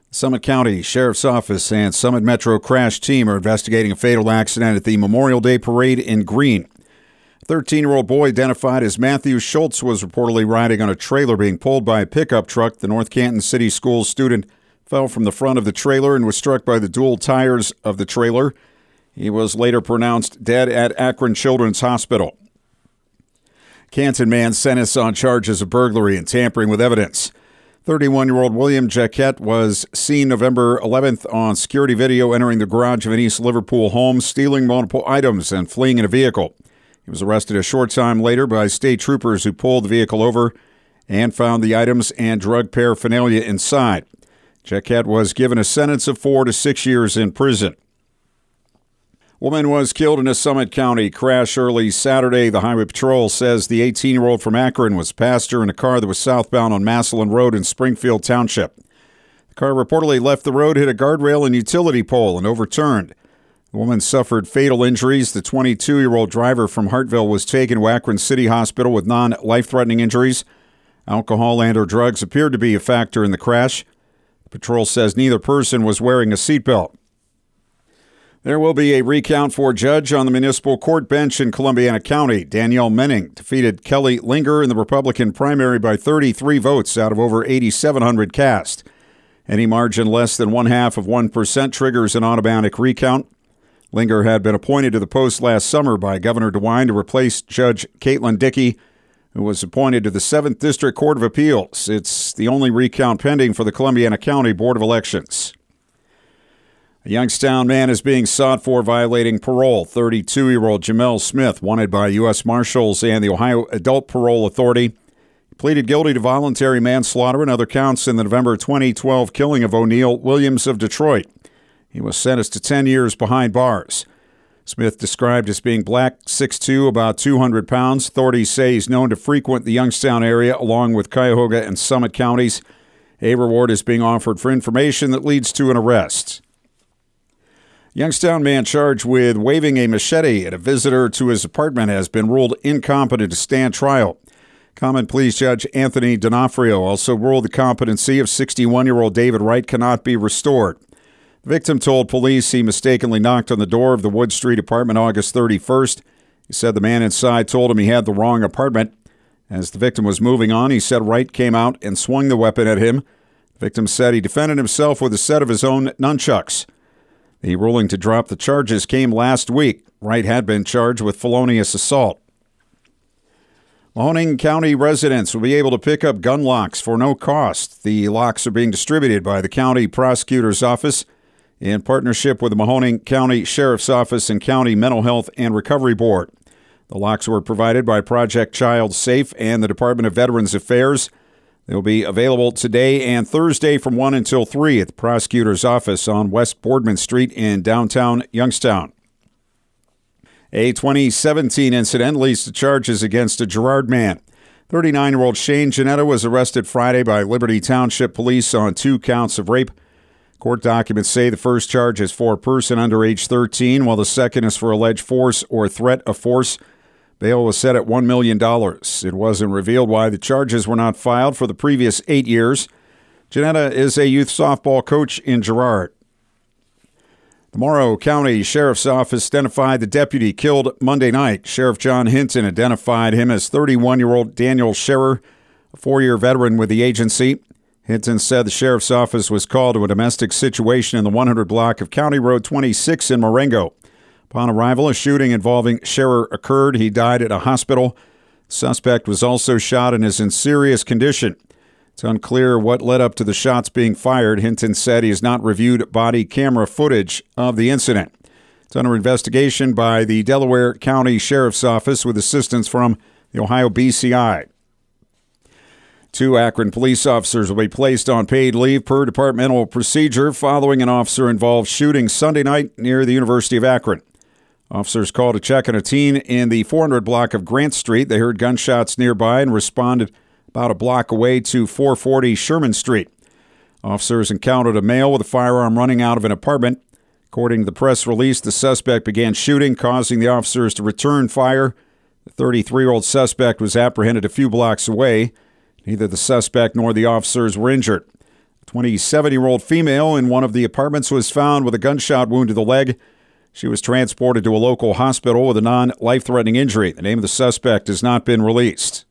Summit County Sheriff's Office and Summit Metro Crash Team are investigating a fatal accident at the Memorial Day Parade in Greene. A 13-year-old boy identified as Matthew Schultz was reportedly riding on a trailer being pulled by a pickup truck. The North Canton City Schools student fell from the front of the trailer and was struck by the dual tires of the trailer. He was later pronounced dead at Akron Children's Hospital. Canton man sentenced on charges of burglary and tampering with evidence. 31-year-old William Jacquette was seen November 11th on security video entering the garage of an East Liverpool home, stealing multiple items and fleeing in a vehicle. He was arrested a short time later by state troopers who pulled the vehicle over and found the items and drug paraphernalia inside. Jacquette was given a sentence of 4 to 6 years in prison. Woman was killed in a Summit County crash early Saturday. The Highway Patrol says the 18-year-old from Akron was passed her in a car that was southbound on Massillon Road in Springfield Township. The car reportedly left the road, hit a guardrail and utility pole, and overturned. The woman suffered fatal injuries. The 22-year-old driver from Hartville was taken to Akron City Hospital with non-life-threatening injuries. Alcohol and/or drugs appeared to be a factor in the crash. The patrol says neither person was wearing a seatbelt. There will be a recount for judge on the municipal court bench in Columbiana County. Danielle Menning defeated Kelly Linger in the Republican primary by 33 votes out of over 8,700 cast. Any margin less than 0.5% triggers an automatic recount. Linger had been appointed to the post last summer by Governor DeWine to replace Judge Caitlin Dickey, who was appointed to the 7th District Court of Appeals. It's the only recount pending for the Columbiana County Board of Elections. A Youngstown man is being sought for violating parole. 32-year-old Jamel Smith, wanted by U.S. Marshals and the Ohio Adult Parole Authority. He pleaded guilty to voluntary manslaughter and other counts in the November 2012 killing of O'Neill Williams of Detroit. He was sentenced to 10 years behind bars. Smith, described as being black, 6'2", about 200 pounds. Authorities say he's known to frequent the Youngstown area along with Cuyahoga and Summit counties. A reward is being offered for information that leads to an arrest. Youngstown man charged with waving a machete at a visitor to his apartment has been ruled incompetent to stand trial. Common Pleas Judge Anthony D'Onofrio also ruled the competency of 61-year-old David Wright cannot be restored. The victim told police he mistakenly knocked on the door of the Wood Street apartment August 31st. He said the man inside told him he had the wrong apartment. As the victim was moving on, he said Wright came out and swung the weapon at him. The victim said he defended himself with a set of his own nunchucks. The ruling to drop the charges came last week. Wright had been charged with felonious assault. Mahoning County residents will be able to pick up gun locks for no cost. The locks are being distributed by the county prosecutor's office in partnership with the Mahoning County Sheriff's Office and County Mental Health and Recovery Board. The locks were provided by Project Child Safe and the Department of Veterans Affairs. They'll be available today and Thursday from 1 until 3 at the prosecutor's office on West Boardman Street in downtown Youngstown. A 2017 incident leads to charges against a Girard man. 39-year-old Shane Janetta was arrested Friday by Liberty Township Police on 2 counts of rape. Court documents say the first charge is for a person under age 13, while the second is for alleged force or threat of force. Bail was set at $1 million. It wasn't revealed why the charges were not filed for the previous 8 years. Janetta is a youth softball coach in Girard. The Morrow County Sheriff's Office identified the deputy killed Monday night. Sheriff John Hinton identified him as 31-year-old Daniel Scherer, a 4-year veteran with the agency. Hinton said the Sheriff's Office was called to a domestic situation in the 100 block of County Road 26 in Marengo. Upon arrival, a shooting involving Scherer occurred. He died at a hospital. The suspect was also shot and is in serious condition. It's unclear what led up to the shots being fired. Hinton said he has not reviewed body camera footage of the incident. It's under investigation by the Delaware County Sheriff's Office with assistance from the Ohio BCI. 2 Akron police officers will be placed on paid leave per departmental procedure following an officer-involved shooting Sunday night near the University of Akron. Officers called to check on a teen in the 400 block of Grant Street. They heard gunshots nearby and responded about a block away to 440 Sherman Street. Officers encountered a male with a firearm running out of an apartment. According to the press release, the suspect began shooting, causing the officers to return fire. The 33-year-old suspect was apprehended a few blocks away. Neither the suspect nor the officers were injured. 27-year-old female in one of the apartments was found with a gunshot wound to the leg. She was transported to a local hospital with a non-life-threatening injury. The name of the suspect has not been released.